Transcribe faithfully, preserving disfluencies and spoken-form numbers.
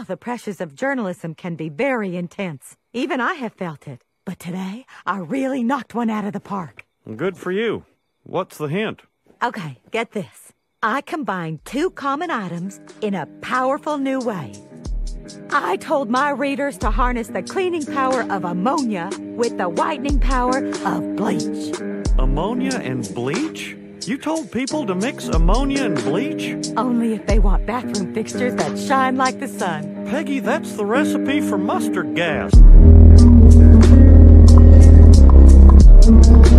the pressures of journalism can be very intense. Even I have felt it. But today, I really knocked one out of the park. Good for you. What's the hint? Okay, get this. I combined two common items in a powerful new way. I told my readers to harness the cleaning power of ammonia with the whitening power of bleach. Ammonia and bleach? You told people to mix ammonia and bleach? Only if they want bathroom fixtures that shine like the sun. Peggy, that's the recipe for mustard gas.